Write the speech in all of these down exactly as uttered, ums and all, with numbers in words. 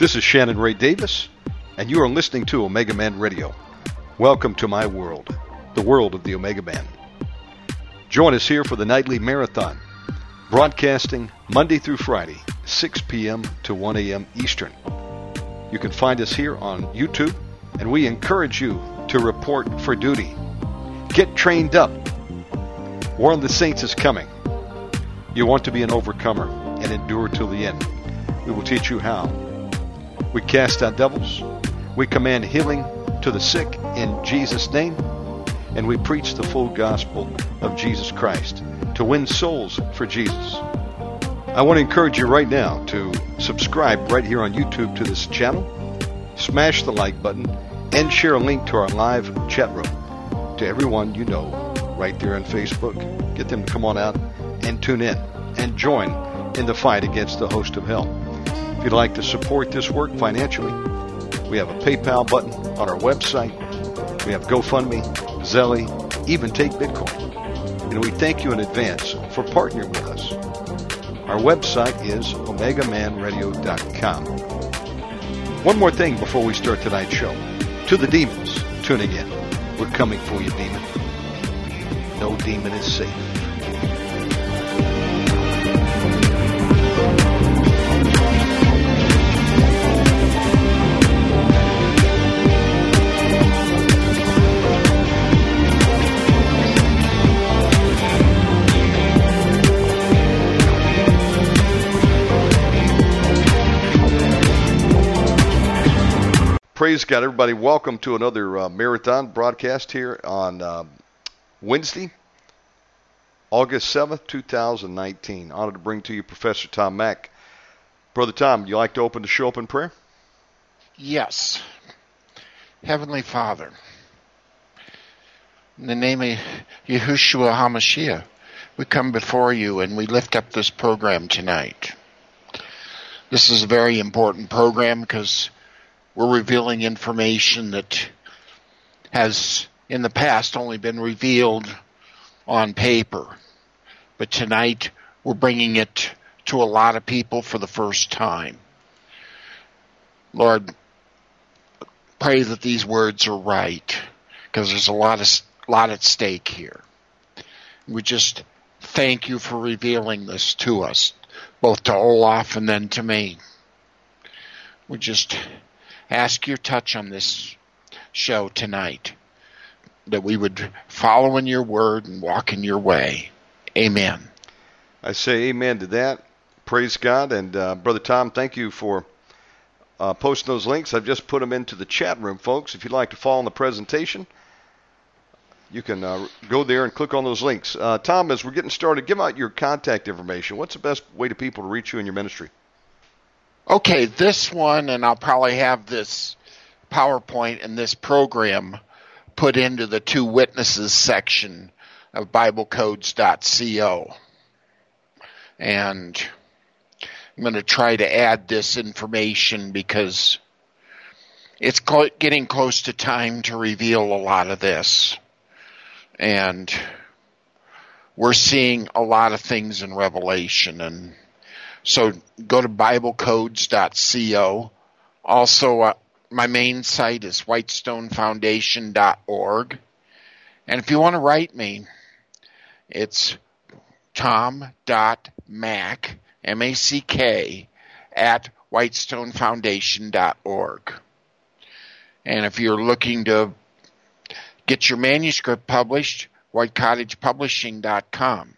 This is Shannon Ray Davis, and you are listening to Omega Man Radio. Welcome to my world, the world of the Omega Man. Join us here for the nightly marathon, broadcasting Monday through Friday, six p.m. to one a.m. Eastern. You can find us here on YouTube, and we encourage you to report for duty. Get trained up. War of the Saints is coming. You want to be an overcomer and endure till the end. We will teach you how. We cast out devils. We command healing to the sick in Jesus' name. And we preach the full gospel of Jesus Christ to win souls for Jesus. I want to encourage you right now to subscribe right here on YouTube to this channel. Smash the like button and share a link to our live chat room to everyone you know right there on Facebook. Get them to come on out and tune in and join in the fight against the host of hell. If you'd like to support this work financially, we have a PayPal button on our website. We have GoFundMe, Zelle, even take Bitcoin. And we thank you in advance for partnering with us. Our website is omega man radio dot com. One more thing before we start tonight's show. To the demons tuning in, we're coming for you, demon. No demon is safe. Praise God, everybody. Welcome to another uh, marathon broadcast here on uh, Wednesday, August seventh, two thousand nineteen. Honored to bring to you Professor Tom Mack. Brother Tom, you like to open the show up in prayer? Yes. Heavenly Father, in the name of Yahushua HaMashiach, we come before you and we lift up this program tonight. This is a very important program because we're revealing information that has in the past only been revealed on paper. But tonight we're bringing it to a lot of people for the first time. Lord, pray that these words are right, because there's a lot of lot at stake here. We just thank you for revealing this to us, both to Olaf and then to me. We just ask your touch on this show tonight, that we would follow in your word and walk in your way. Amen. I say amen to that. Praise God. And uh, Brother Tom, thank you for uh, posting those links. I've just put them into the chat room, folks. If you'd like to follow on the presentation, you can uh, go there and click on those links. Uh, Tom, as we're getting started, give out your contact information. What's the best way to people to reach you in your ministry? Okay, this one, and I'll probably have this PowerPoint and this program put into the two witnesses section of bible codes dot co. And I'm going to try to add this information because it's cl- getting close to time to reveal a lot of this. And we're seeing a lot of things in Revelation, and so go to bible codes dot co. Also, uh, my main site is whitestone foundation dot org. And if you want to write me, it's tom.mack, M A C K, at whitestone foundation dot org. And if you're looking to get your manuscript published, white cottage publishing dot com.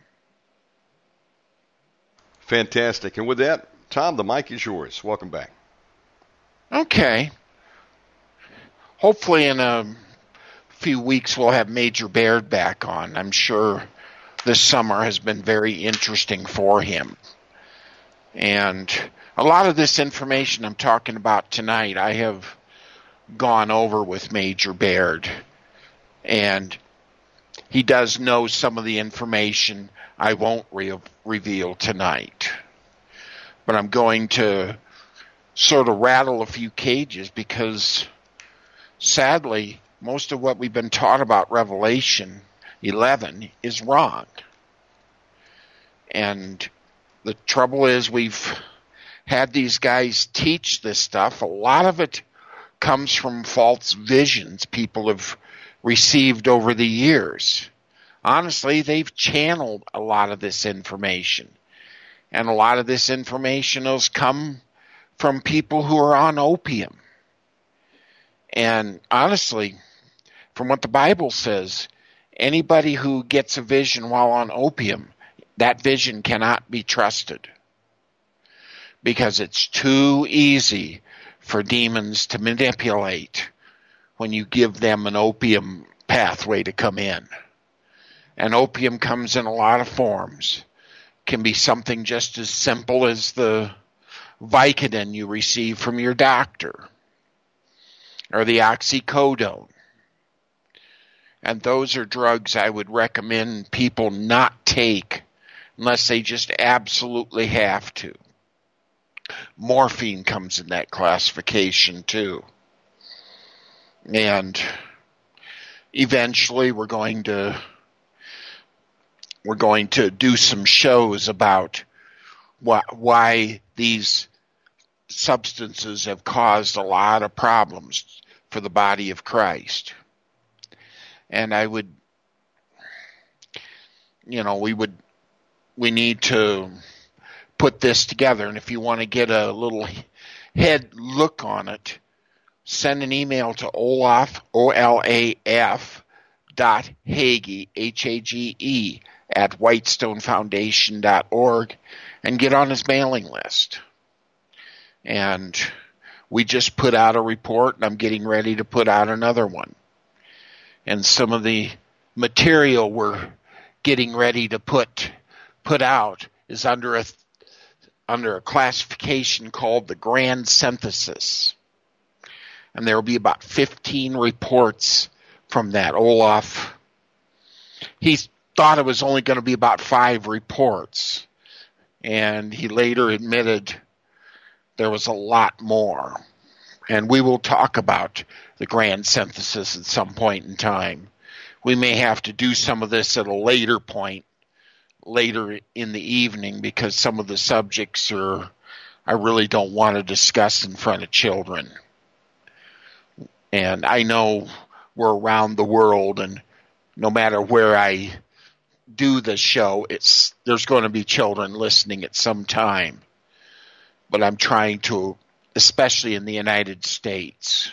Fantastic. And with that, Tom, the mic is yours. Welcome back. Okay. Hopefully in a few weeks we'll have Major Baird back on. I'm sure this summer has been very interesting for him. And a lot of this information I'm talking about tonight I have gone over with Major Baird. And he does know some of the information I won't re- reveal tonight. But I'm going to sort of rattle a few cages because, sadly, most of what we've been taught about Revelation eleven is wrong. And the trouble is we've had these guys teach this stuff. A lot of it comes from false visions people have received over the years. Honestly, they've channeled a lot of this information. And a lot of this information has come from people who are on opium. And honestly, from what the Bible says, anybody who gets a vision while on opium, that vision cannot be trusted. Because it's too easy for demons to manipulate when you give them an opium pathway to come in. And opium comes in a lot of forms. It can be something just as simple as the Vicodin you receive from your doctor, or the oxycodone. And those are drugs I would recommend people not take unless they just absolutely have to. Morphine comes in that classification too. And eventually we're going to we're going to do some shows about why, why these substances have caused a lot of problems for the body of Christ. And I would, you know, we would, we need to put this together. And if you want to get a little head look on it, send an email to Olaf, O L A F dot Hage, H A G E, at whitestone foundation dot org and get on his mailing list. And we just put out a report, and I'm getting ready to put out another one. And some of the material we're getting ready to put put out is under a under a classification called the Grand Synthesis. And there will be about fifteen reports from that. Olaf, he thought it was only going to be about five reports. And he later admitted there was a lot more. And we will talk about the Grand Synthesis at some point in time. We may have to do some of this at a later point, later in the evening, because some of the subjects are I really don't want to discuss in front of children. And I know we're around the world, and no matter where I do the show, it's there's going to be children listening at some time. But I'm trying to, especially in the United States.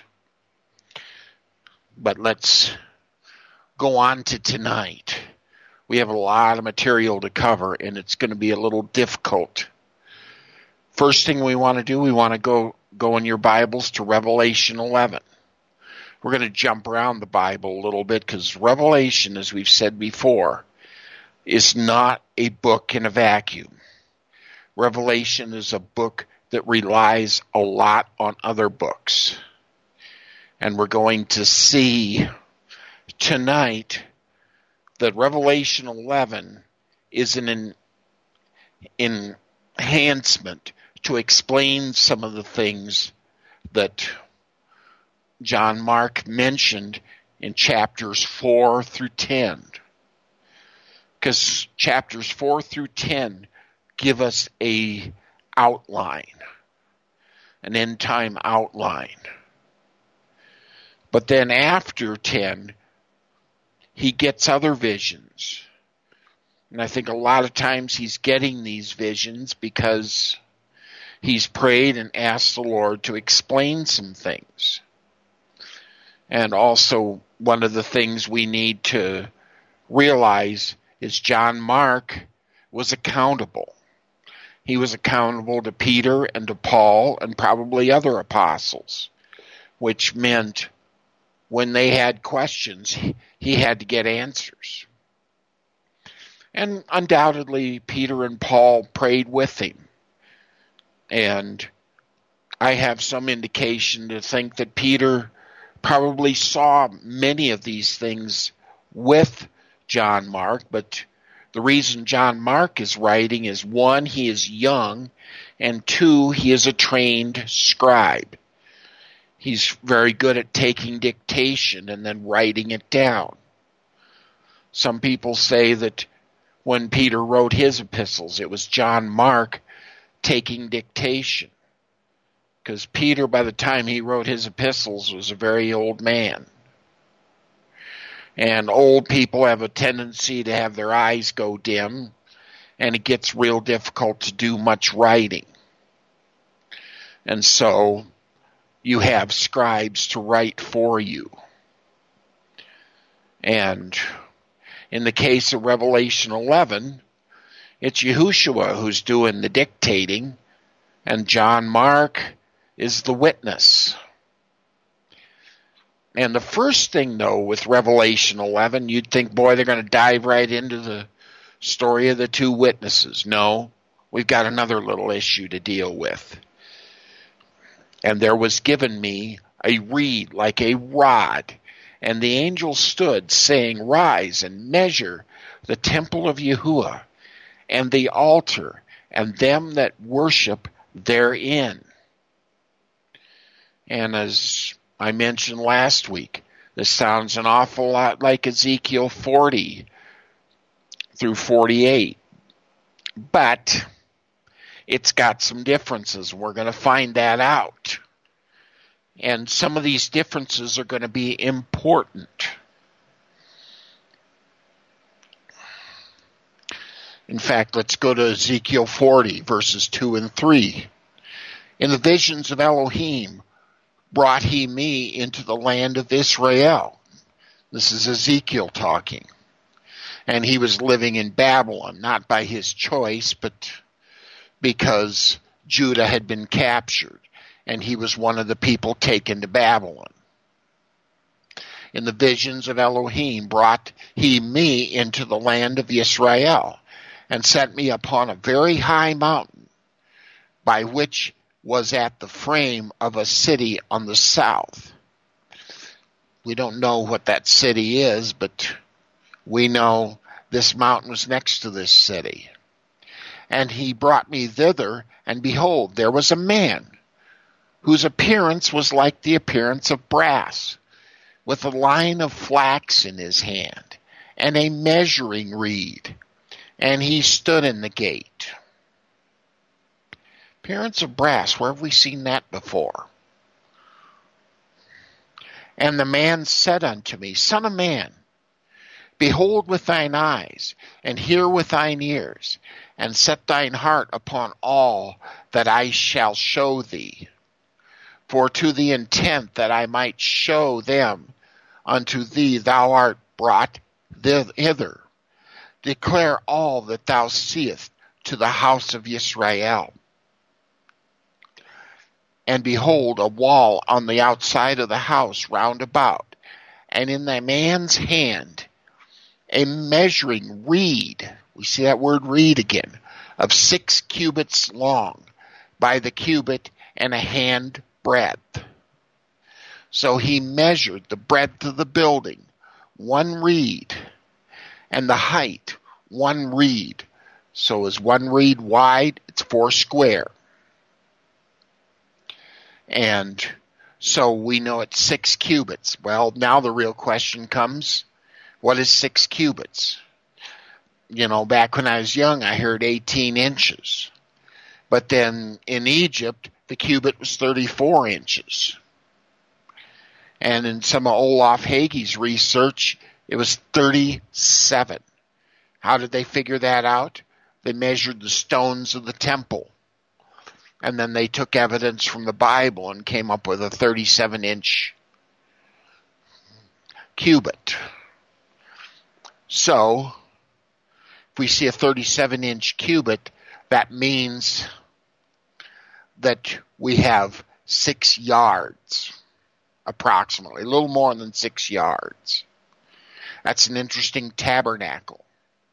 But let's go on to tonight. We have a lot of material to cover, and it's going to be a little difficult. First thing we want to do, we want to go, go in your Bibles to Revelation eleven. We're going to jump around the Bible a little bit because Revelation, as we've said before, is not a book in a vacuum. Revelation is a book that relies a lot on other books. And we're going to see tonight that Revelation eleven is an en- enhancement to explain some of the things that John Mark mentioned in chapters four through ten. Because chapters four through ten give us a outline, an end-time outline. But then after ten, he gets other visions. And I think a lot of times he's getting these visions because he's prayed and asked the Lord to explain some things. And also, one of the things we need to realize is John Mark was accountable. He was accountable to Peter and to Paul and probably other apostles, which meant when they had questions, he had to get answers. And undoubtedly, Peter and Paul prayed with him. And I have some indication to think that Peter probably saw many of these things with John Mark, but the reason John Mark is writing is, one, he is young, and two, he is a trained scribe. He's very good at taking dictation and then writing it down. Some people say that when Peter wrote his epistles, it was John Mark taking dictation. Because Peter, by the time he wrote his epistles, was a very old man. And old people have a tendency to have their eyes go dim, and it gets real difficult to do much writing. And so you have scribes to write for you. And in the case of Revelation eleven, it's Yahushua who's doing the dictating, and John Mark is the witness. And the first thing, though, with Revelation eleven, you'd think, boy, they're going to dive right into the story of the two witnesses. No, we've got another little issue to deal with. And there was given me a reed like a rod, and the angel stood, saying, Rise and measure the temple of Yahuwah, and the altar, and them that worship therein. And as I mentioned last week, this sounds an awful lot like Ezekiel forty through forty-eight. But it's got some differences. We're going to find that out. And some of these differences are going to be important. In fact, let's go to Ezekiel forty, verses two and three. In the visions of Elohim brought he me into the land of Israel. This is Ezekiel talking. And he was living in Babylon, not by his choice, but because Judah had been captured, and he was one of the people taken to Babylon. In the visions of Elohim brought he me into the land of Israel, and set me upon a very high mountain, by which was at the frame of a city on the south. We don't know what that city is, but we know this mountain was next to this city. And he brought me thither, and behold, there was a man, whose appearance was like the appearance of brass, with a line of flax in his hand, and a measuring reed. And he stood in the gate. Appearance of brass, where have we seen that before? And the man said unto me, Son of man, behold with thine eyes, and hear with thine ears, and set thine heart upon all that I shall show thee. For to the intent that I might show them unto thee thou art brought hither. Declare all that thou seest to the house of Israel. And behold, a wall on the outside of the house round about, and in the man's hand a measuring reed, we see that word reed again, of six cubits long, by the cubit and a hand breadth. So he measured the breadth of the building, one reed, and the height, one reed. So is one reed wide, it's four square. And so we know it's six cubits. Well, now the real question comes, what is six cubits? You know, back when I was young, I heard eighteen inches. But then in Egypt, the cubit was thirty-four inches. And in some of Olaf Hage's research, it was thirty-seven. How did they figure that out? They measured the stones of the temple. And then they took evidence from the Bible and came up with a thirty-seven inch cubit. So, if we see a thirty-seven inch cubit, that means that we have six yards, approximately, a little more than six yards. That's an interesting tabernacle.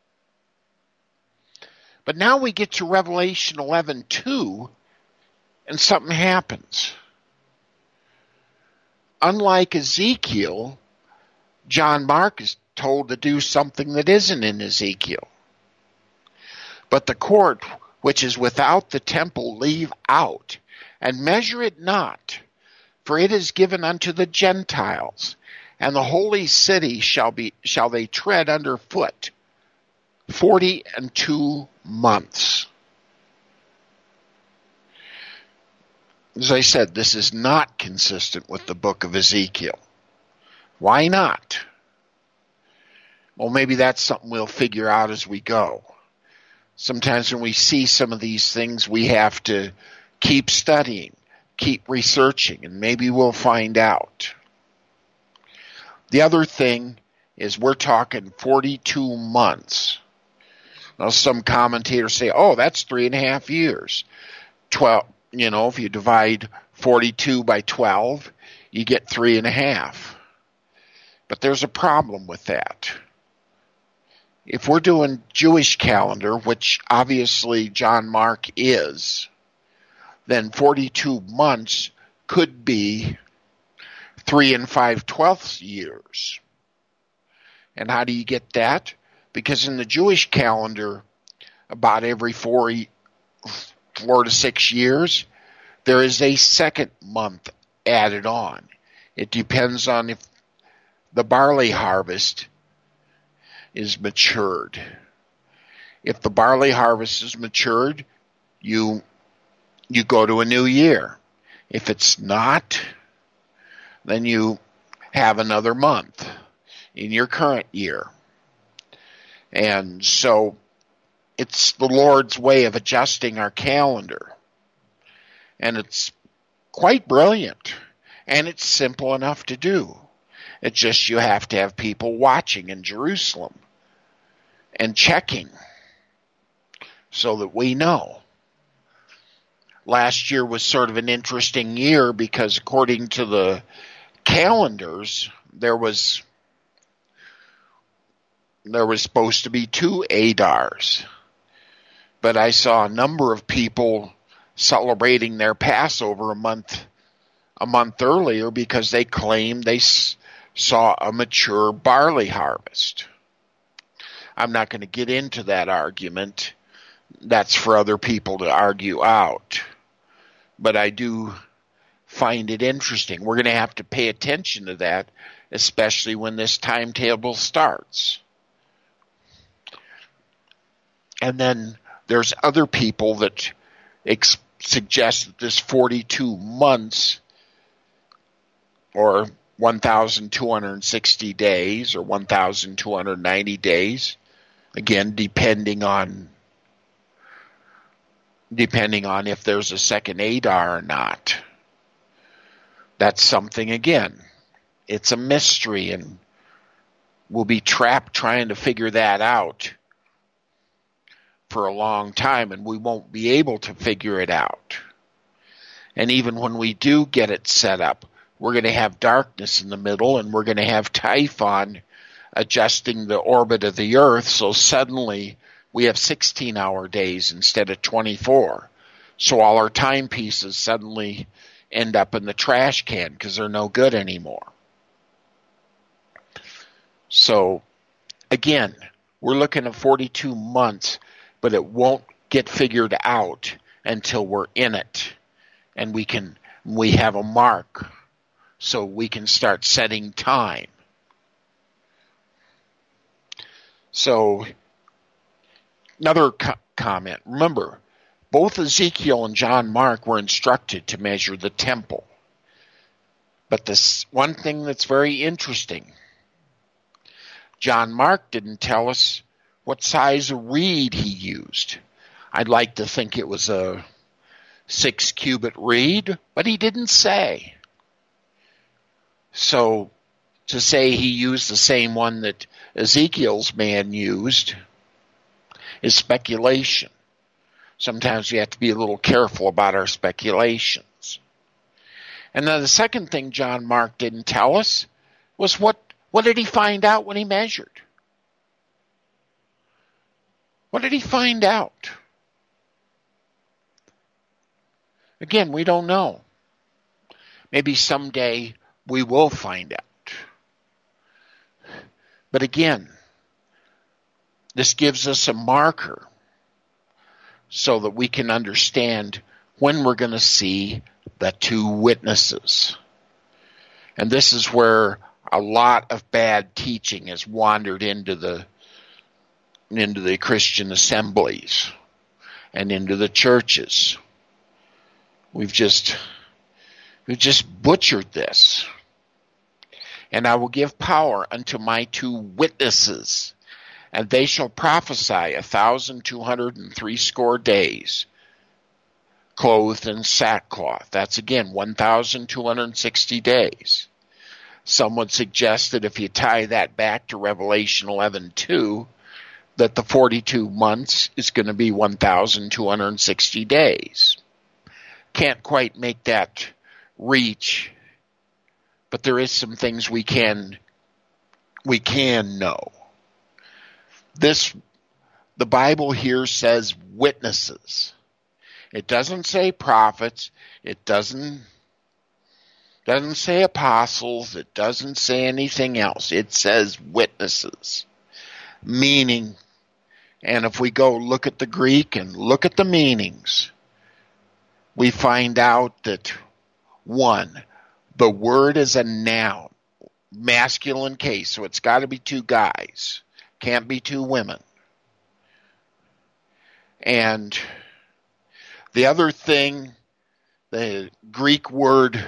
But now we get to Revelation eleven two, and something happens. Unlike Ezekiel, John Mark is told to do something that isn't in Ezekiel. But the court which is without the temple leave out, and measure it not, for it is given unto the Gentiles, and the holy city shall be shall they tread under foot forty and two months. as I said, this is not consistent with the book of Ezekiel. Why not? Well, maybe that's something we'll figure out as we go. Sometimes when we see some of these things, we have to keep studying, keep researching, and maybe we'll find out. The other thing is we're talking forty-two months. Now, some commentators say, oh, that's three and a half years. Twelve, you know, if you divide forty-two by twelve, you get three and a half. But there's a problem with that. If we're doing Jewish calendar, which obviously John Mark is, then forty-two months could be three and five twelfths years. And how do you get that? Because in the Jewish calendar, about every four, four to six years, there is a second month added on. It depends on if the barley harvest is matured. If the barley harvest is matured, you you go to a new year. If it's not, then you have another month in your current year. And so it's the Lord's way of adjusting our calendar. And it's quite brilliant. And it's simple enough to do. It's just you have to have people watching in Jerusalem and checking so that we know. Last year was sort of an interesting year because according to the calendars, there was there was supposed to be two Adars. But I saw a number of people celebrating their Passover a month a month earlier because they claimed they s- saw a mature barley harvest. I'm not going to get into that argument. That's for other people to argue out. But I do find it interesting. We're going to have to pay attention to that, especially when this timetable starts. And then there's other people that ex- suggest that this forty-two months or one thousand two hundred sixty days or one thousand two hundred ninety days, again, depending on depending on if there's a second Adar or not. That's something, again, it's a mystery, and we'll be trapped trying to figure that out for a long time, and we won't be able to figure it out. And even when we do get it set up, we're going to have darkness in the middle, and we're going to have Typhon adjusting the orbit of the Earth, so suddenly we have sixteen-hour days instead of twenty-four. So all our timepieces suddenly end up in the trash can because they're no good anymore. So, again, we're looking at forty-two months, but it won't get figured out until we're in it. And we can we have a mark so we can start setting time. So, another co- comment. Remember, both Ezekiel and John Mark were instructed to measure the temple. But this one thing that's very interesting, John Mark didn't tell us what size of reed he used. I'd like to think it was a six cubit reed, but he didn't say. So to say he used the same one that Ezekiel's man used is speculation. Sometimes we have to be a little careful about our speculations. And then the second thing John Mark didn't tell us was what, what did he find out when he measured? What did he find out? Again, we don't know. Maybe someday we will find out. But again, this gives us a marker so that we can understand when we're going to see the two witnesses. And this is where a lot of bad teaching has wandered into the into the Christian assemblies and into the churches. We've just who just butchered this. And I will give power unto my two witnesses, and they shall prophesy a thousand two hundred and three score days, clothed in sackcloth. That's again one thousand two hundred sixty days. Some would suggest that if you tie that back to Revelation eleven two, that the forty-two months is going to be one thousand two hundred sixty days. Can't quite make that reach, but there is some things we can we can know. This, the Bible here says witnesses. It doesn't say prophets. It doesn't doesn't say apostles. It doesn't say anything else. It says witnesses. Meaning, and if we go look at the Greek and look at the meanings, we find out that, one, the word is a noun, masculine case, so it's got to be two guys. Can't be two women. And the other thing, the Greek word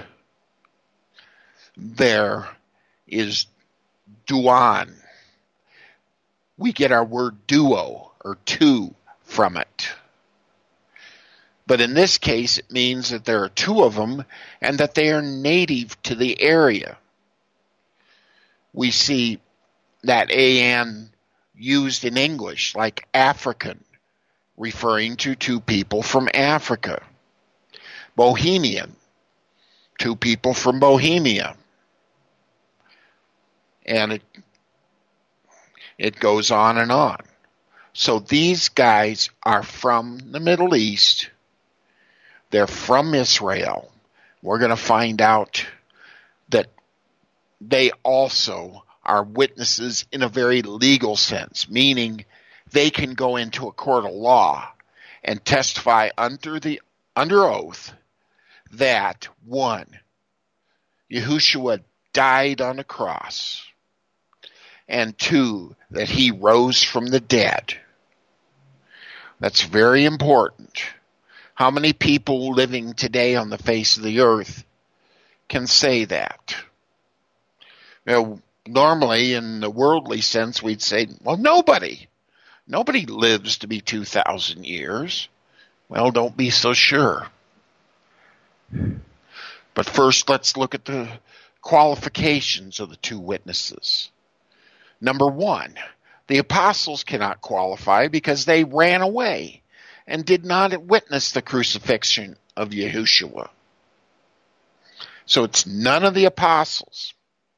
there is duon. We get our word duo or two from it. But in this case, it means that there are two of them and that they are native to the area. We see that an used in English, like African, referring to two people from Africa. Bohemian, two people from Bohemia. And it, it goes on and on. So these guys are from the Middle East. They're from Israel. We're going to find out that they also are witnesses in a very legal sense, meaning they can go into a court of law and testify under the under oath that, one, Yahushua died on a cross, and two, that he rose from the dead. That's very important. How many people living today on the face of the earth can say that? You know, normally, in the worldly sense, we'd say, well, nobody. Nobody lives to be two thousand years. Well, don't be so sure. But first, let's look at the qualifications of the two witnesses. Number one, the apostles cannot qualify because they ran away and did not witness the crucifixion of Yahushua. So it's none of the apostles.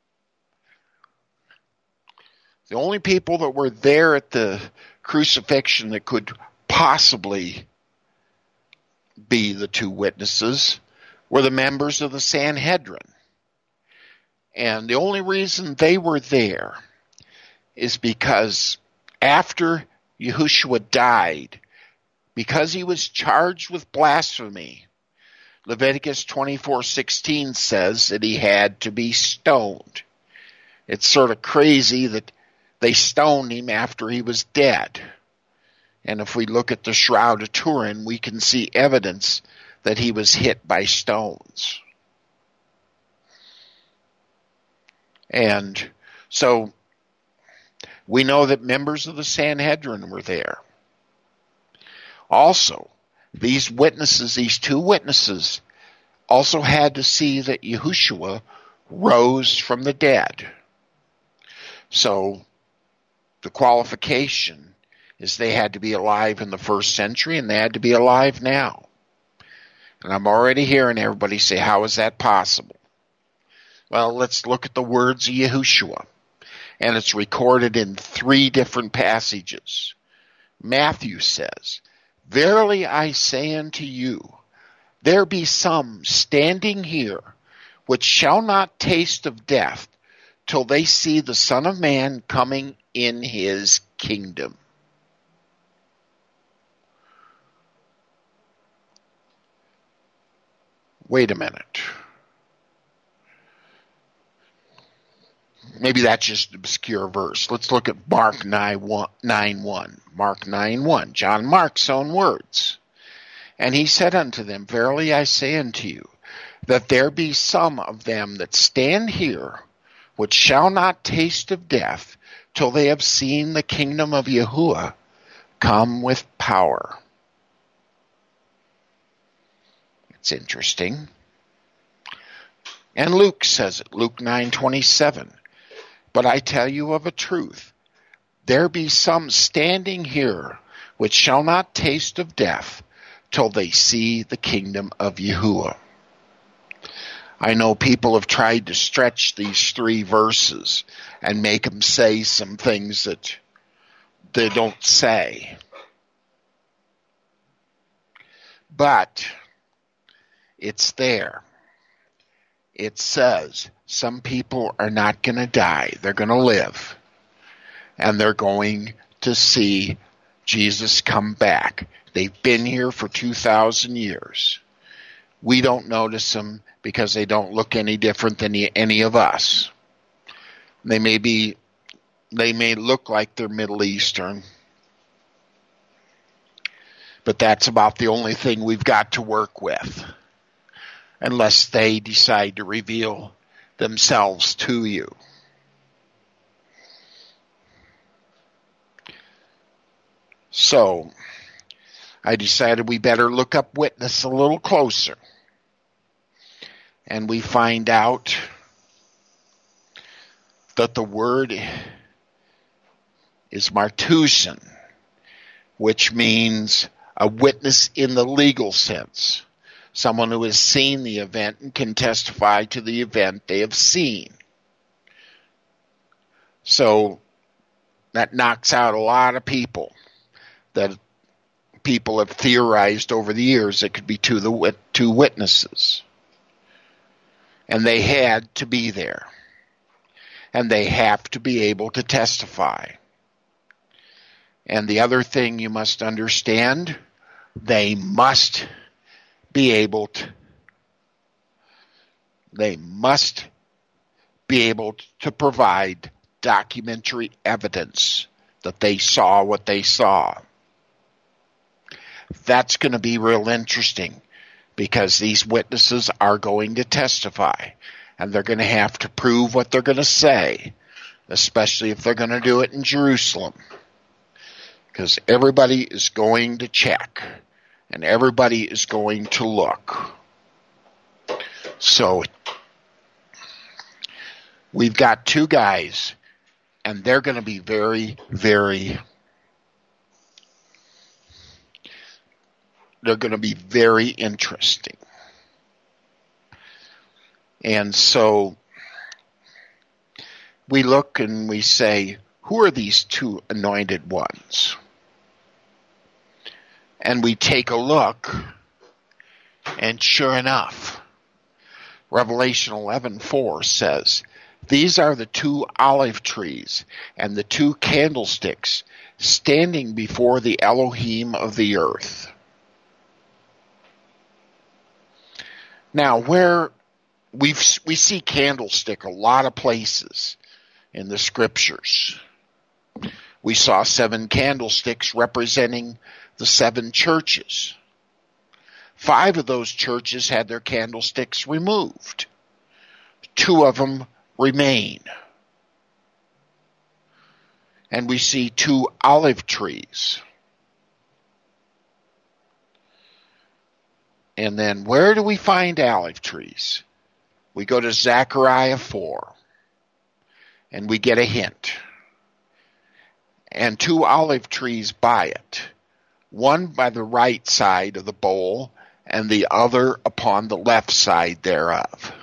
The only people that were there at the crucifixion that could possibly be the two witnesses were the members of the Sanhedrin. And the only reason they were there is because after Yahushua died, because he was charged with blasphemy, Leviticus twenty-four sixteen says that he had to be stoned. It's sort of crazy that they stoned him after he was dead. And if we look at the Shroud of Turin, we can see evidence that he was hit by stones. And so we know that members of the Sanhedrin were there. Also, these witnesses, these two witnesses, also had to see that Yahushua rose from the dead. So the qualification is they had to be alive in the first century and they had to be alive now. And I'm already hearing everybody say, how is that possible? Well, let's look at the words of Yahushua. And it's recorded in three different passages. Matthew says, verily I say unto you, there be some standing here which shall not taste of death till they see the Son of Man coming in his kingdom. Wait a minute. Maybe that's just an obscure verse. Let's look at Mark nine one. Mark nine one. John Mark's own words. And he said unto them, verily I say unto you, that there be some of them that stand here, which shall not taste of death, till they have seen the kingdom of Yahuwah come with power. It's interesting. And Luke says it, Luke nine twenty-seven. But I tell you of a truth, there be some standing here, which shall not taste of death, till they see the kingdom of Yahuwah. I know people have tried to stretch these three verses and make them say some things that they don't say. But it's there. It says some people are not going to die. They're going to live. And they're going to see Jesus come back. They've been here for two thousand years. We don't notice them because they don't look any different than any of us. They may be, they may look like they're Middle Eastern, but that's about the only thing we've got to work with, unless they decide to reveal themselves to you. So, I decided we better look up witness a little closer. And we find out that the word is martusan, which means a witness in the legal sense. Someone who has seen the event and can testify to the event they have seen. So that knocks out a lot of people that people have theorized over the years it could be two, the, two witnesses. And they had to be there. And they have to be able to testify. And the other thing you must understand, they must be able to, they must be able to provide documentary evidence that they saw what they saw. That's going to be real interesting because these witnesses are going to testify and they're going to have to prove what they're going to say, especially if they're going to do it in Jerusalem, because everybody is going to check and everybody is going to look. So we've got two guys and they're going to be very, very They're going to be very interesting. And so we look and we say, who are these two anointed ones? And we take a look, and sure enough, Revelation eleven four says, these are the two olive trees and the two candlesticks standing before the Elohim of the earth. Now, where we've, we see candlestick a lot of places in the scriptures. We saw seven candlesticks representing the seven churches. Five of those churches had their candlesticks removed. Two of them remain. And we see two olive trees. And then where do we find olive trees? We go to Zechariah four, and we get a hint. And two olive trees by it, one by the right side of the bowl, and the other upon the left side thereof.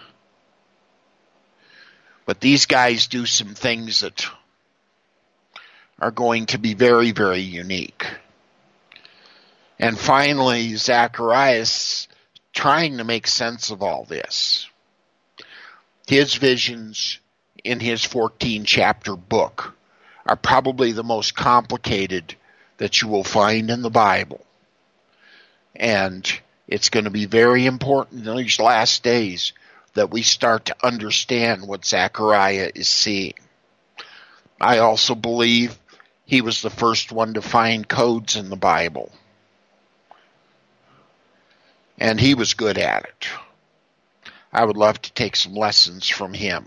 But these guys do some things that are going to be very, very unique. And finally, Zacharias trying to make sense of all this. His visions in his fourteen chapter book are probably the most complicated that you will find in the Bible. And it's going to be very important in these last days that we start to understand what Zechariah is seeing. I also believe he was the first one to find codes in the Bible. And he was good at it. I would love to take some lessons from him.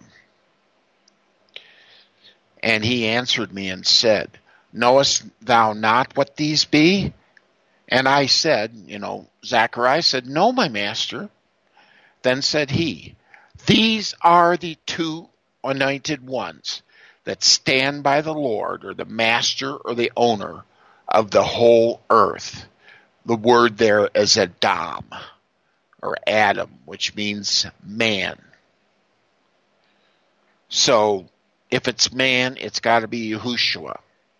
And he answered me and said, knowest thou not what these be? And I said, you know, Zachariah said, no, my master. Then said he, these are the two anointed ones that stand by the Lord, or the master or the owner of the whole earth. The word there is Adam, or Adam, which means man. So if it's man, it's got to be Yahushua.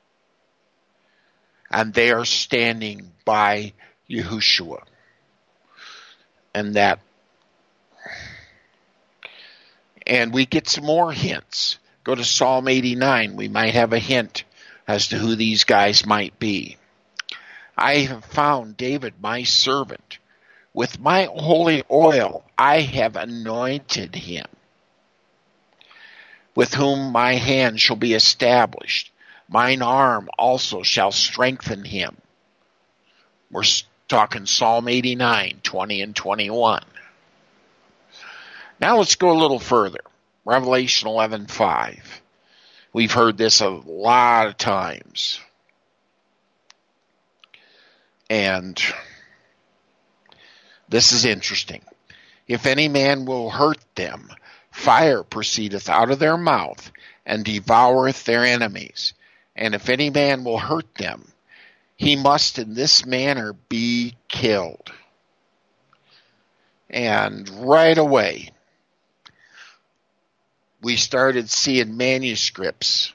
And they are standing by Yahushua. And that, and we get some more hints. Go to Psalm eighty-nine. We might have a hint as to who these guys might be. I have found David, my servant. With my holy oil I have anointed him, with whom my hand shall be established. Mine arm also shall strengthen him. We're talking Psalm eighty-nine, twenty and twenty-one. Now let's go a little further. Revelation eleven five. We've heard this a lot of times. And this is interesting. If any man will hurt them, fire proceedeth out of their mouth, and devoureth their enemies. And if any man will hurt them, he must in this manner be killed. And right away, we started seeing manuscripts.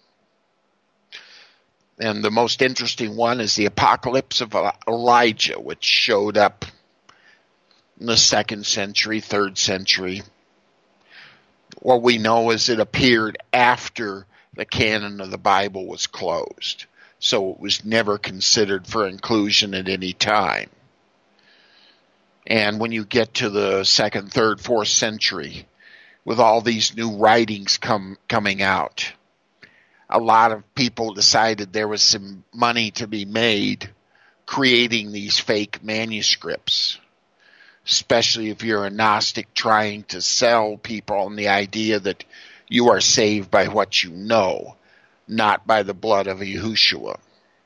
And the most interesting one is the Apocalypse of Elijah, which showed up in the second century, third century. What we know is it appeared after the canon of the Bible was closed. So it was never considered for inclusion at any time. And when you get to the second, third, fourth century, with all these new writings come coming out, a lot of people decided there was some money to be made creating these fake manuscripts, especially if you're a Gnostic trying to sell people on the idea that you are saved by what you know, not by the blood of Yahushua.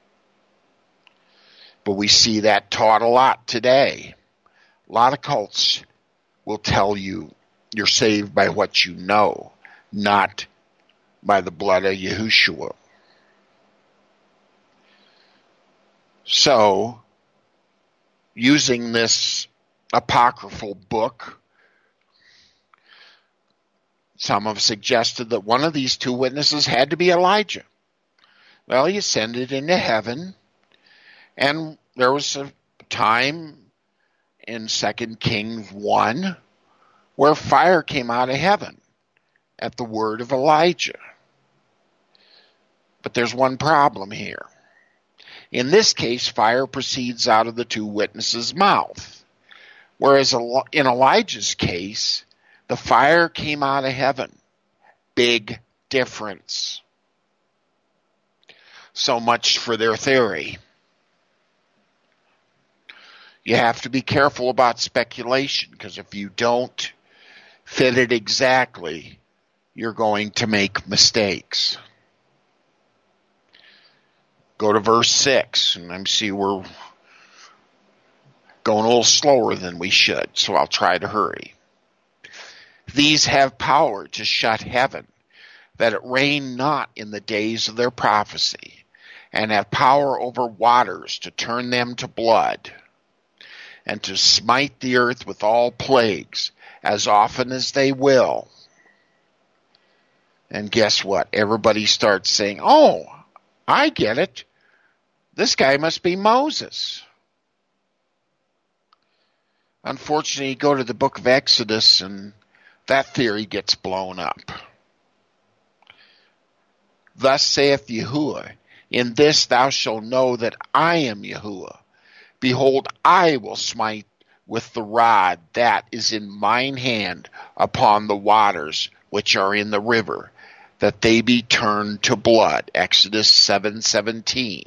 But we see that taught a lot today. A lot of cults will tell you you're saved by what you know, not by the blood of Yahushua. So, using this apocryphal book, some have suggested that one of these two witnesses had to be Elijah. Well, he ascended into heaven, and there was a time in Second Kings one where fire came out of heaven at the word of Elijah. But there's one problem here. In this case, fire proceeds out of the two witnesses' mouth. Whereas in Elijah's case, the fire came out of heaven. Big difference. So much for their theory. You have to be careful about speculation, because if you don't fit it exactly, you're going to make mistakes. Go to verse six, and I see we're going a little slower than we should, so I'll try to hurry. These have power to shut heaven, that it rain not in the days of their prophecy, and have power over waters to turn them to blood, and to smite the earth with all plagues, as often as they will. And guess what? Everybody starts saying, oh, I get it. This guy must be Moses. Unfortunately, you go to the book of Exodus, and that theory gets blown up. Thus saith Yahuwah, in this thou shalt know that I am Yahuwah. Behold, I will smite with the rod that is in mine hand upon the waters which are in the river, that they be turned to blood. Exodus seven seventeen.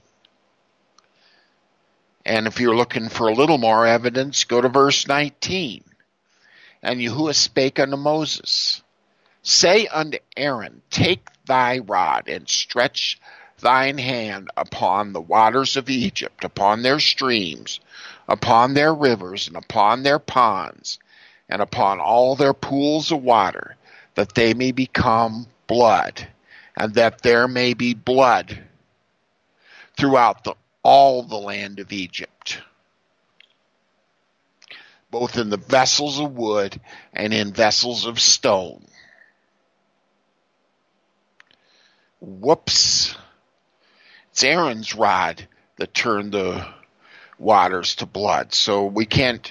And if you're looking for a little more evidence, go to verse nineteen. And Yahuwah spake unto Moses, say unto Aaron, take thy rod and stretch thine hand upon the waters of Egypt, upon their streams, upon their rivers, and upon their ponds, and upon all their pools of water, that they may become blood, and that there may be blood throughout the, all the land of Egypt, both in the vessels of wood and in vessels of stone. Whoops. It's Aaron's rod that turned the waters to blood. So we can't,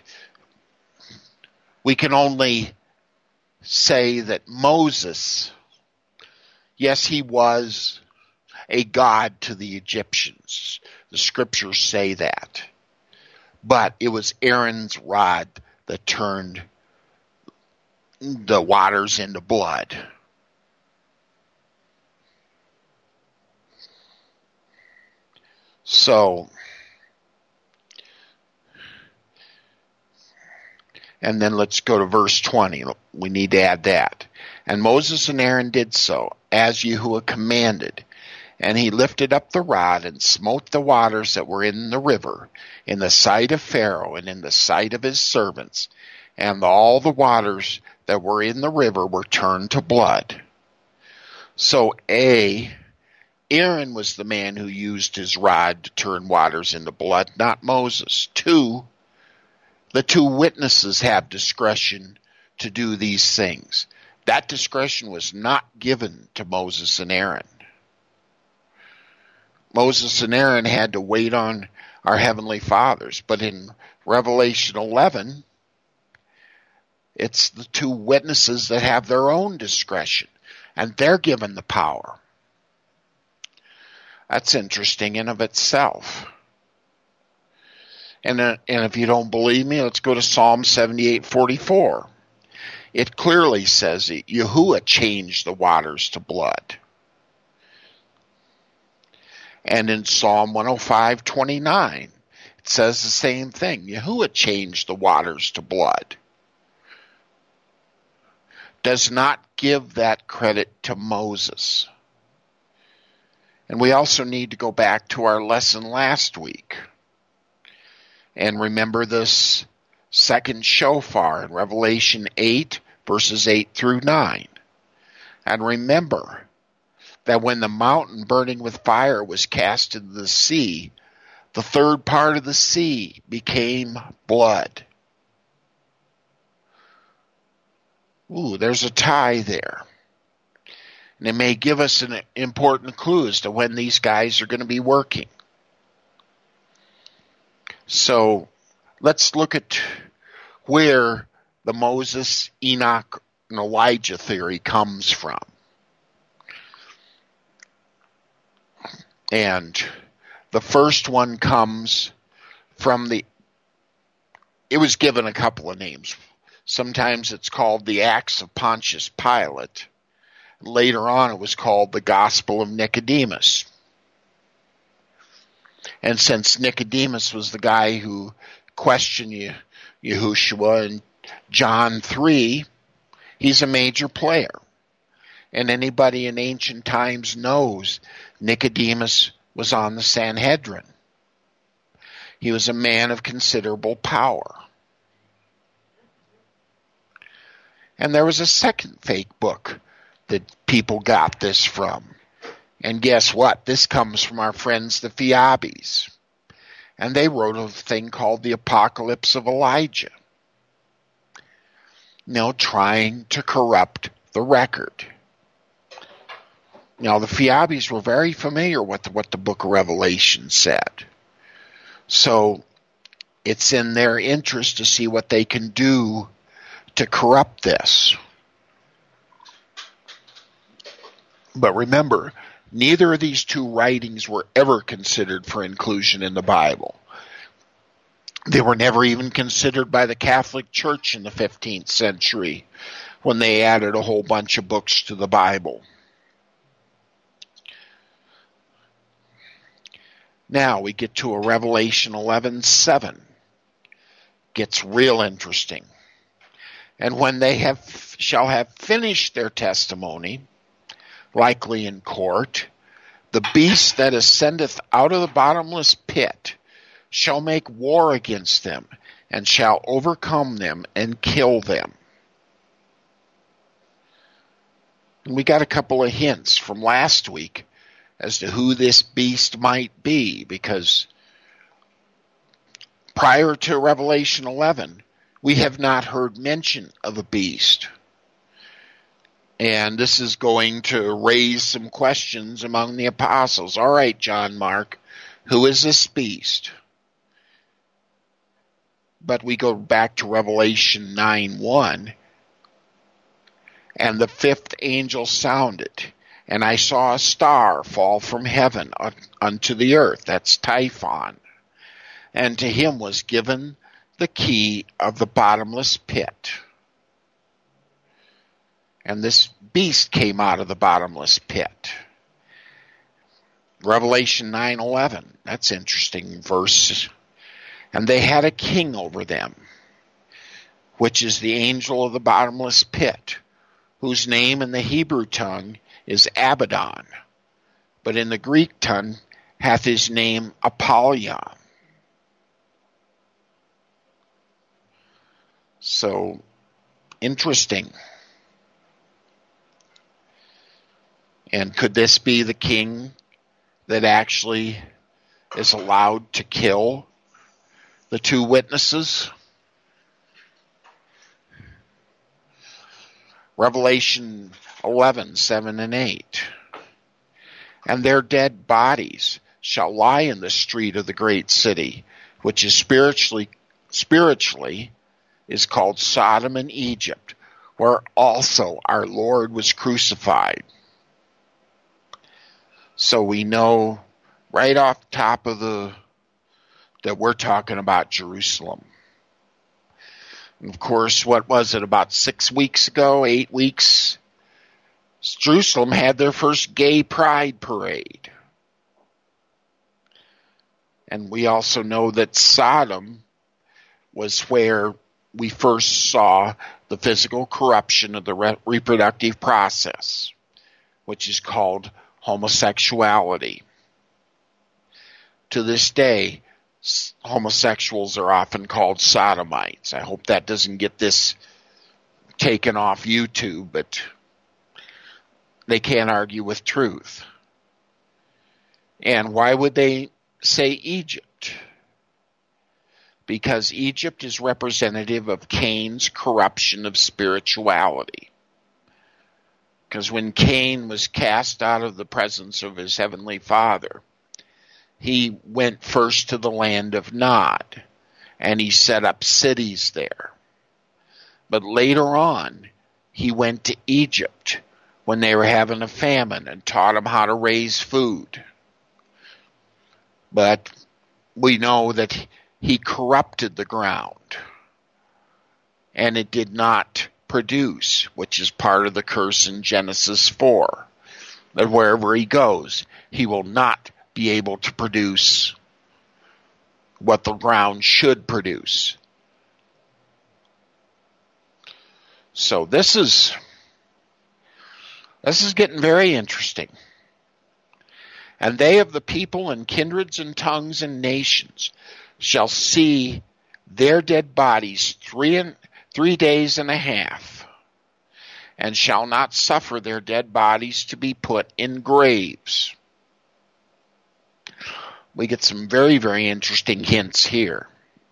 we can only say that Moses, yes, he was a god to the Egyptians. The scriptures say that. But it was Aaron's rod that turned the waters into blood. So, and then let's go to verse twenty. We need to add that. And Moses and Aaron did so, as Yahuwah commanded. And he lifted up the rod and smote the waters that were in the river, in the sight of Pharaoh and in the sight of his servants. And all the waters that were in the river were turned to blood. So A, Aaron was the man who used his rod to turn waters into blood, not Moses. Two, the two witnesses have discretion to do these things. That discretion was not given to Moses and Aaron. Moses and Aaron had to wait on our heavenly fathers. But in Revelation eleven, it's the two witnesses that have their own discretion, and they're given the power. That's interesting in of itself. And, uh, and if you don't believe me, let's go to Psalm seventy-eight forty-four. It clearly says that Yahuwah changed the waters to blood. And in Psalm one oh five twenty-nine, it says the same thing. Yahuwah changed the waters to blood. Does not give that credit to Moses. And we also need to go back to our lesson last week and remember this second shofar in Revelation eight, verses eight through nine. And remember that when the mountain burning with fire was cast into the sea, the third part of the sea became blood. Ooh, there's a tie there. And it may give us an important clue as to when these guys are going to be working. So let's look at where the Moses, Enoch, and Elijah theory comes from. And the first one comes from the, it was given a couple of names. Sometimes it's called the Acts of Pontius Pilate. Later on it was called the Gospel of Nicodemus. And since Nicodemus was the guy who questioned Yahushua in John three, he's a major player. And anybody in ancient times knows Nicodemus was on the Sanhedrin. He was a man of considerable power. And there was a second fake book that people got this from. And guess what? This comes from our friends the Fiabis. And they wrote a thing called the Apocalypse of Elijah. You know, trying to corrupt the record. Now, the Fiabis were very familiar with what the book of Revelation said. So, it's in their interest to see what they can do to corrupt this. But remember, neither of these two writings were ever considered for inclusion in the Bible. They were never even considered by the Catholic Church in the fifteenth century when they added a whole bunch of books to the Bible. Now we get to a Revelation eleven seven. Gets real interesting. And when they have shall have finished their testimony, likely in court, the beast that ascendeth out of the bottomless pit shall make war against them, and shall overcome them and kill them. And we got a couple of hints from last week as to who this beast might be, because prior to Revelation eleven, we have not heard mention of a beast. And this is going to raise some questions among the apostles. All right, John Mark, who is this beast? But we go back to Revelation nine one. And the fifth angel sounded, and I saw a star fall from heaven unto the earth. That's Typhon. And to him was given the key of the bottomless pit. And this beast came out of the bottomless pit. Revelation nine eleven. That's interesting verse. And they had a king over them, which is the angel of the bottomless pit, whose name in the Hebrew tongue is Abaddon, but in the Greek tongue hath his name Apollyon. So, interesting. And could this be the king that actually is allowed to kill the two witnesses? Revelation eleven, seven and eight. And their dead bodies shall lie in the street of the great city, which is spiritually spiritually is called Sodom and Egypt, where also our Lord was crucified. So we know right off the top of the that we're talking about Jerusalem. And of course, what was it, about six weeks ago, eight weeks, Jerusalem had their first gay pride parade. And we also know that Sodom was where we first saw the physical corruption of the re- reproductive process, which is called homosexuality. To this day, homosexuals are often called sodomites. I hope that doesn't get this taken off YouTube, but they can't argue with truth. And why would they say Egypt? Because Egypt is representative of Cain's corruption of spirituality. Because when Cain was cast out of the presence of his heavenly Father, he went first to the land of Nod, and he set up cities there. But later on, he went to Egypt when they were having a famine and taught them how to raise food. But we know that he corrupted the ground, and it did not produce, which is part of the curse in Genesis four. That wherever he goes, he will not be able to produce what the ground should produce. So this is this is getting very interesting. And they of the people and kindreds and tongues and nations shall see their dead bodies three and three days and a half, and shall not suffer their dead bodies to be put in graves. We get some very, very interesting hints here.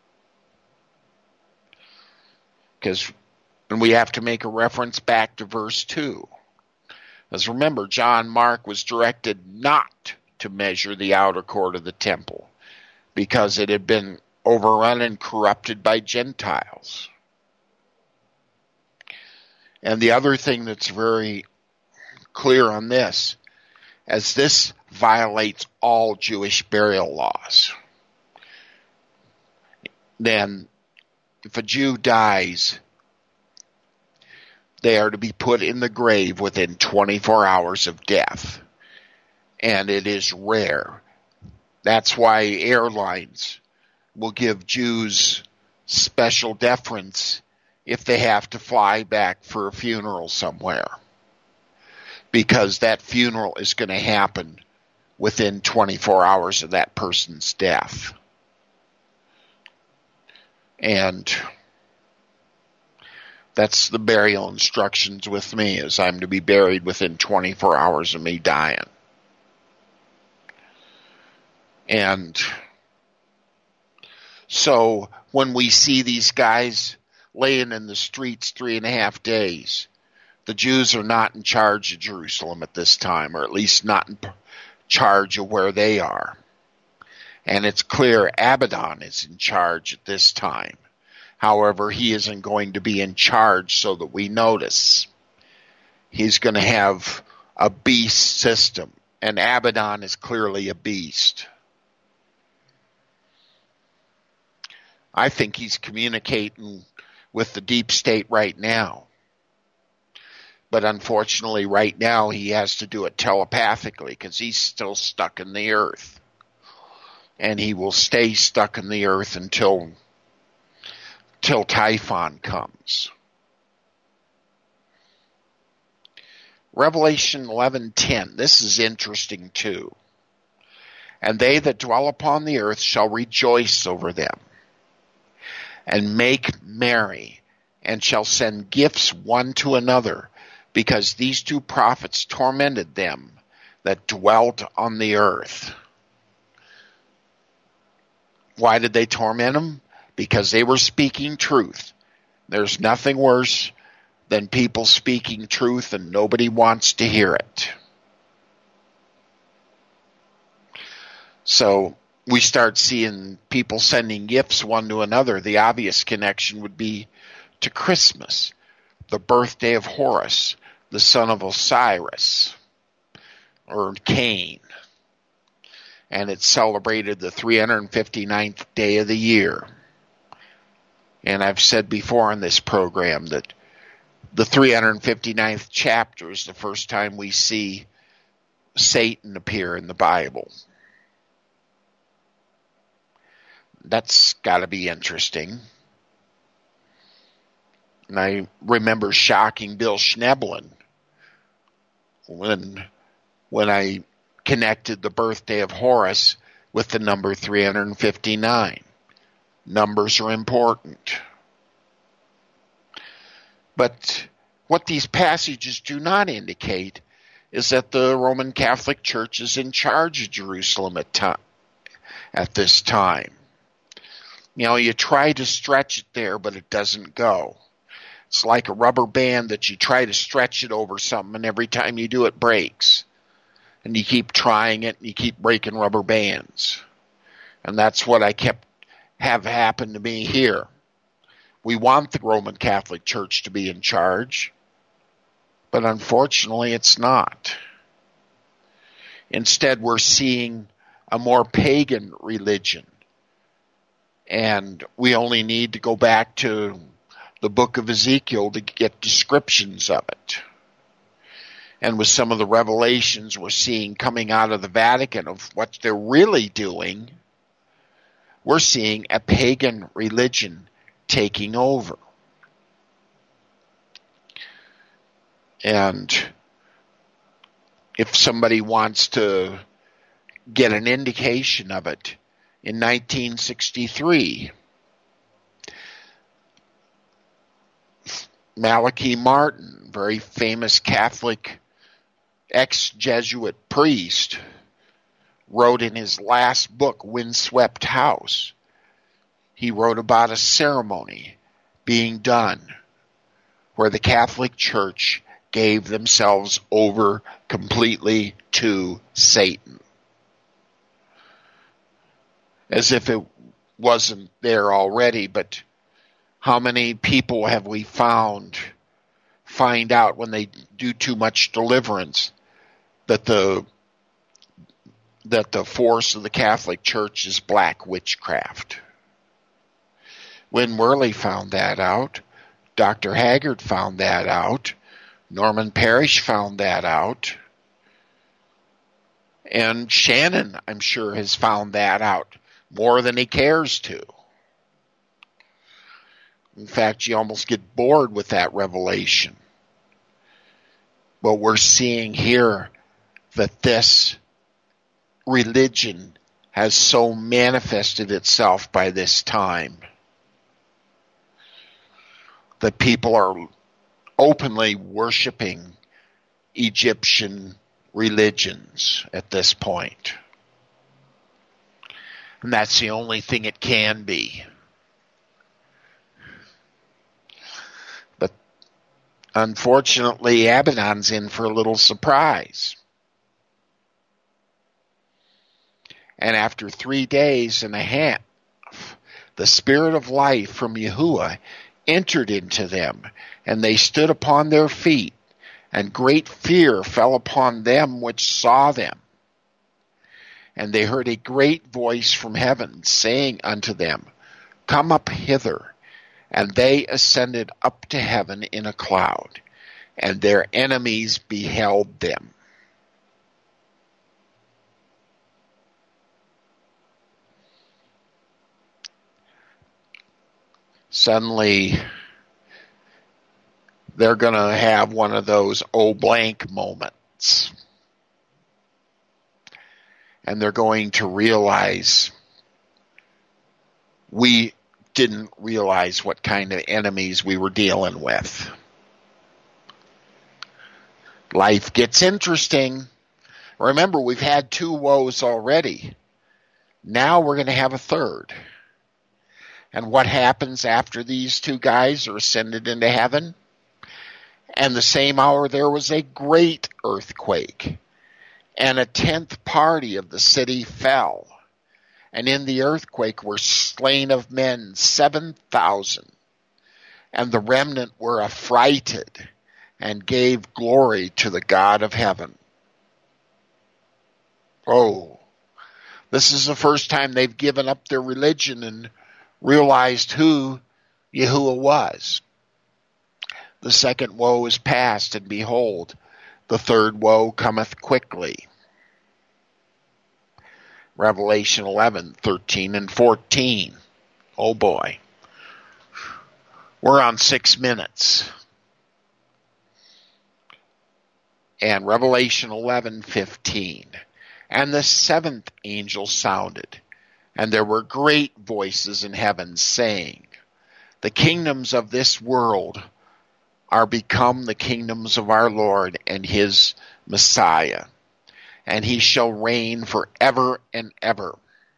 Because and we have to make a reference back to verse two. As remember, John Mark was directed not to measure the outer court of the temple, because it had been overrun and corrupted by Gentiles. And the other thing that's very clear on this, as this violates all Jewish burial laws, then if a Jew dies, they are to be put in the grave within twenty-four hours of death. And it is rare. That's why airlines will give Jews special deference if they have to fly back for a funeral somewhere, because that funeral is going to happen within twenty-four hours of that person's death. And that's the burial instructions with me, is I'm to be buried within twenty-four hours of me dying. And so when we see these guys laying in the streets three and a half days, the Jews are not in charge of Jerusalem at this time, or at least not in charge of where they are. And it's clear Abaddon is in charge at this time. However, he isn't going to be in charge so that we notice. He's going to have a beast system, and Abaddon is clearly a beast. I think he's communicating with the deep state right now. But unfortunately, right now, he has to do it telepathically because he's still stuck in the earth. And he will stay stuck in the earth until, till Typhon comes. Revelation eleven ten. This is interesting too. And they that dwell upon the earth shall rejoice over them, and make merry, and shall send gifts one to another, because these two prophets tormented them that dwelt on the earth. Why did they torment them? Because they were speaking truth. There's nothing worse than people speaking truth and nobody wants to hear it. So we start seeing people sending gifts one to another. The obvious connection would be to Christmas, the birthday of Horus, the son of Osiris, or Cain. And it's celebrated the three hundred fifty-ninth day of the year. And I've said before in this program that the three hundred fifty-ninth chapter is the first time we see Satan appear in the Bible. That's got to be interesting. And I remember shocking Bill Schneblin when when I connected the birthday of Horus with the number three hundred fifty-nine. Numbers are important. But what these passages do not indicate is that the Roman Catholic Church is in charge of Jerusalem at, time, at this time. You know, you try to stretch it there, but it doesn't go. It's like a rubber band that you try to stretch it over something, and every time you do it breaks. And you keep trying it, and you keep breaking rubber bands. And that's what I kept have happen to me here. We want the Roman Catholic Church to be in charge, but unfortunately it's not. Instead, we're seeing a more pagan religion, and we only need to go back to the book of Ezekiel to get descriptions of it. And with some of the revelations we're seeing coming out of the Vatican of what they're really doing, we're seeing a pagan religion taking over. And if somebody wants to get an indication of it, in nineteen sixty-three, Malachi Martin, very famous Catholic ex-Jesuit priest, wrote in his last book, Windswept House, he wrote about a ceremony being done where the Catholic Church gave themselves over completely to Satan. As if it wasn't there already, but how many people have we found find out when they do too much deliverance that the that the force of the Catholic Church is black witchcraft? When Worley found that out, Doctor Haggard found that out, Norman Parrish found that out, and Shannon, I'm sure, has found that out more than he cares to. In fact, you almost get bored with that revelation. But we're seeing here that this religion has so manifested itself by this time that people are openly worshiping Egyptian religions at this point. And that's the only thing it can be. But unfortunately, Abaddon's in for a little surprise. And after three days and a half, the spirit of life from Yahuwah entered into them, and they stood upon their feet, and great fear fell upon them which saw them. And they heard a great voice from heaven, saying unto them, Come up hither. And they ascended up to heaven in a cloud, and their enemies beheld them. Suddenly, they're going to have one of those oh blank moments. And they're going to realize we didn't realize what kind of enemies we were dealing with. Life gets interesting. Remember, we've had two woes already. Now we're going to have a third. And what happens after these two guys are ascended into heaven? And the same hour there was a great earthquake, and a tenth party of the city fell. And in the earthquake were slain of men seven thousand. And the remnant were affrighted, and gave glory to the God of heaven. Oh, this is the first time they've given up their religion and realized who Yahuwah was. The second woe is past, and behold, the third woe cometh quickly. Revelation eleven, thirteen, and fourteen. Oh boy. We're on six minutes. And Revelation eleven, fifteen. And the seventh angel sounded, and there were great voices in heaven saying, The kingdoms of this world are become the kingdoms of our Lord and his Messiah, and he shall reign forever and ever.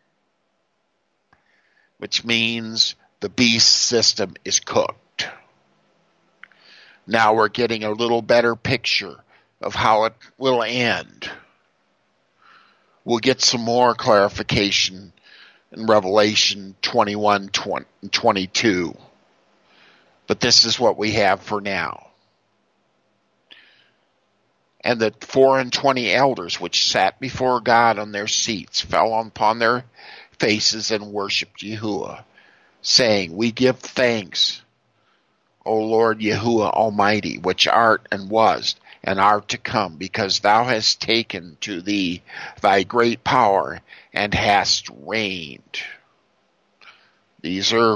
Which means the beast system is cooked. Now we're getting a little better picture of how it will end. We'll get some more clarification in Revelation twenty-one, twenty, twenty-two. But this is what we have for now. And the four and twenty elders which sat before God on their seats fell upon their faces and worshipped Yahuwah, saying, We give thanks, O Lord Yahuwah Almighty, which art and was and art to come, because thou hast taken to thee thy great power and hast reigned. These are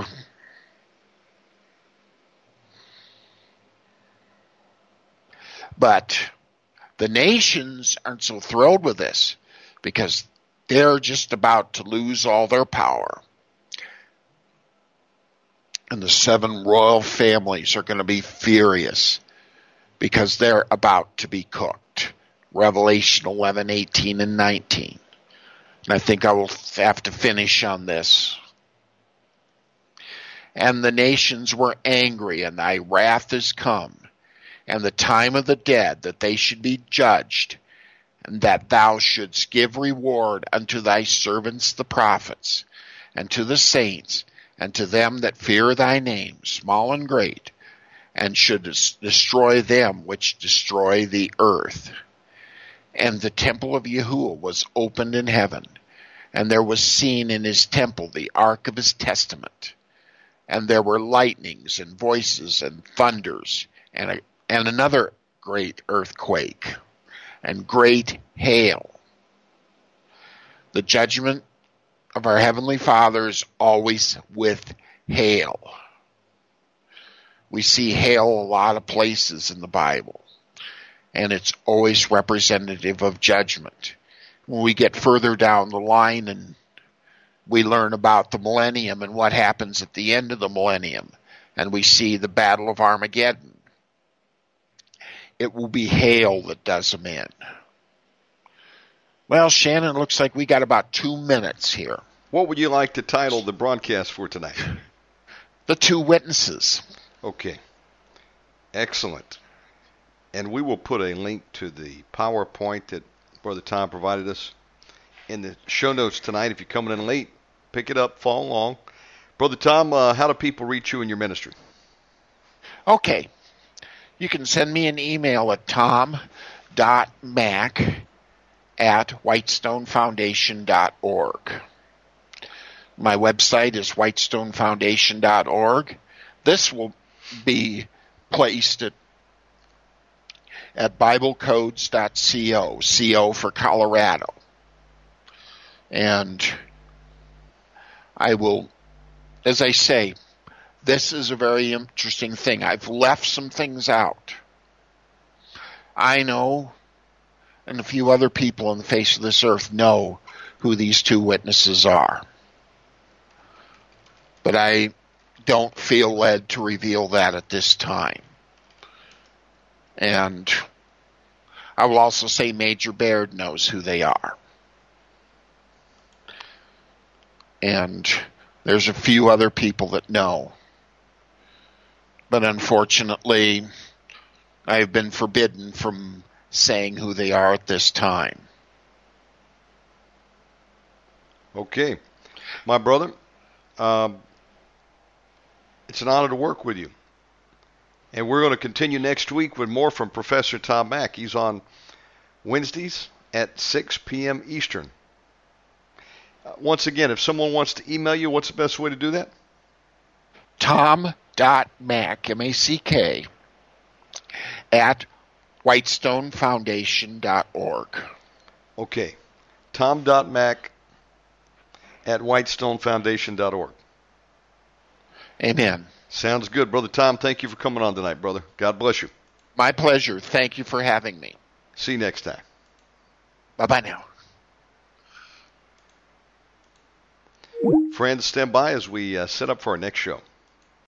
But the nations aren't so thrilled with this, because they're just about to lose all their power. And the seven royal families are going to be furious, because they're about to be cooked. Revelation eleven, eighteen, and nineteen. And I think I will have to finish on this. And the nations were angry, and thy wrath is come, and the time of the dead, that they should be judged, and that thou shouldst give reward unto thy servants the prophets, and to the saints, and to them that fear thy name, small and great, and shouldst destroy them which destroy the earth. And the temple of Yahuwah was opened in heaven, and there was seen in his temple the ark of his testament. And there were lightnings and voices and thunders, and a and another great earthquake, and great hail. The judgment of our Heavenly Father is always with hail. We see hail a lot of places in the Bible, and it's always representative of judgment. When we get further down the line and we learn about the millennium and what happens at the end of the millennium, and we see the Battle of Armageddon, it will be hail that does them in. Well, Shannon, it looks like we got about two minutes here. What would you like to title the broadcast for tonight? The Two Witnesses. Okay. Excellent. And we will put a link to the PowerPoint that Brother Tom provided us in the show notes tonight. If you're coming in late, pick it up, follow along. Brother Tom, uh, how do people reach you in your ministry? Okay. You can send me an email at tom dot mac at whitestone foundation dot org. My website is whitestone foundation dot org. This will be placed at, at bible codes dot co, C O for Colorado. And I will, as I say, this is a very interesting thing. I've left some things out. I know, and a few other people on the face of this earth know who these two witnesses are. But I don't feel led to reveal that at this time. And I will also say Major Baird knows who they are. And there's a few other people that know. But unfortunately, I've been forbidden from saying who they are at this time. Okay. My brother, um, it's an honor to work with you. And we're going to continue next week with more from Professor Tom Mack. He's on Wednesdays at six p.m. Eastern. Uh, once again, if someone wants to email you, what's the best way to do that? Tom dot Mack, M A C K, at whitestone foundation dot org. Okay. Tom dot Mack at whitestone foundation dot org. Amen. Sounds good. Brother Tom, thank you for coming on tonight, brother. God bless you. My pleasure. Thank you for having me. See you next time. Bye-bye now. Friends, stand by as we uh, set up for our next show.